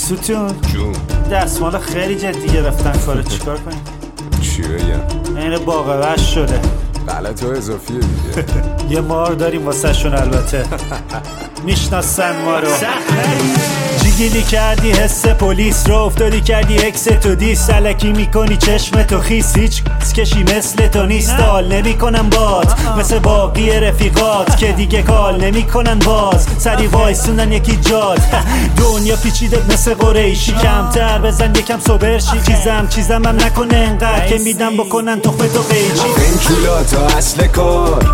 ستون جون دستمال خیلی جدی گرفتن کارو چیکار کنیم؟ چی بگم؟ این باقی وش شده. غلط ها اضافیه دیگه. یه مار داریم واسه شون البته میشناسن ما رو. جیگیلی کردی حس پلیس رو، افتادی کردی اکس تو دیس، سلکی میکنی چشم تو خیس، هیچ کشی مثل تو نیست. حال نمیکنن باد مثل باقی رفیقات که دیگه کال نمیکنن باز، سری وایسونن یکی جاد. دنیا پیچیدت مثل قریشی، کمتر بزن یکم صبرشی، چیزم هم نکنه انقدر که میدم بکنن تخمه تو قیچی. این چولا تا اصل کار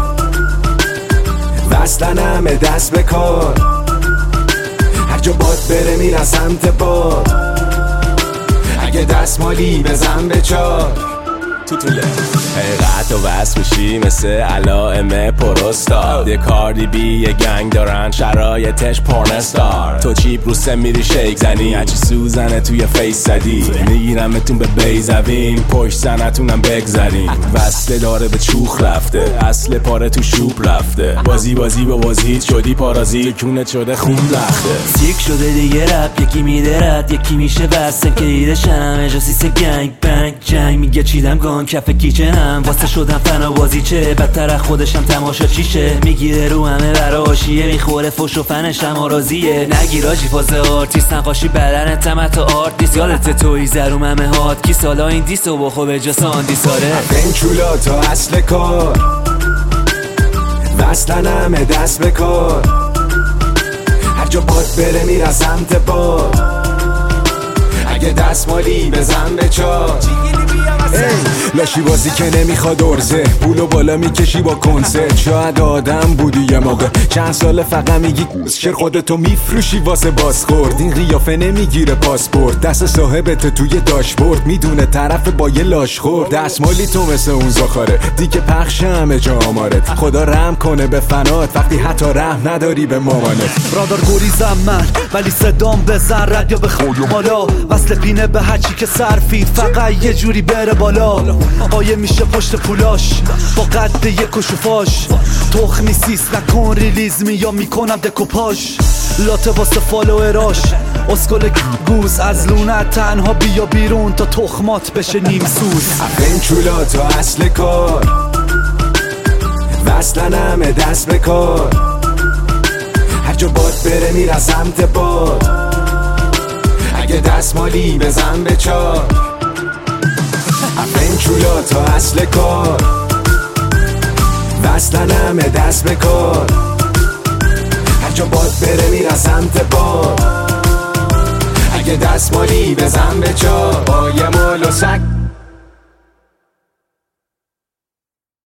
وصلن همه دست به کار، هر جا باد بره میرن سمت باد، اگه دستمالی بزن به چار تو طوله حقیقت و وصل میشی مثل علائم پروستار. یه کاردی بی یه گنگ دارن شرایطش پورنستار، تو چیپ رو سم میری شیک زنی، هرچی سوزنه توی فیس زدی، میگیرمتون به بیزویم پشت زنتونم بگذریم. وصله داره به چوخ رفته، اصل پاره تو شوب رفته، بازی با بازیت شدی پارازیت، کونت شده خون لخته. سیک شده دیگه رپ، یکی میده رد یکی میشه بستم که ایدشم اجاسیس گنگ بنگ جنگ، میگه چیدم گان کف کیچنم واسه شدم فنا بازی چه بدتر از خودشم تماشا چیشه، میگیره رو همه براشیه، میخوره فش و فنشم آرازیه، نگیراجی فاز آرتیست نقاشی بدن تمت آرتیست، یادت توی زروم همه هات کی سالا این دیسو بخو به جا ساندی ساره. این چولا تا اصل کار وصلن همه دست به کار، هر جا باد بره میرن سمت باد، اگه دستمالی بزن به چار. لاشی بازی که نمیخواد ارزه، پولو بالا میکشی با کنسرت، شاید آدم بودی یه موقع، چند سال فقط میگی شر خودتو میفروشی واسه بازخورد، این قیافه نمیگیره پاسپورت، دست صاحبت توی داشبورد، میدونه طرف با یه لاش خورد، دستمالی تو مثل اون زاخاره دیگه پخش همه جا آمارت، خدا رحم کنه به فنات وقتی حتی رحم نداری به مامانت. برادر گریزم من ولی صدام بزن رد یا بخوام بالا، وصل پینه به هرچی که سرفید فقط یه جوری بره بالا، آیه میشه پشت پولاش با قد یک و شوفاش، تخمی سیست نکن ریلیز یا میکنم دکوپاش، لاته واسه فالوئراش اسکل گوز، از لونت تنها بیا بیرون تا تخمات بشه نیم سوز. این چولا تا اصل کار وصلن همه دست به کار، هر جا باد بره میرن سمت باد، اگه دستمالی بزن به چار. این چولا تا اصل کار وصلن همه دست به کار، هر جا باد بره میرن سمت باد، اگه دستمالی بزن به چار. با یه مال و سگ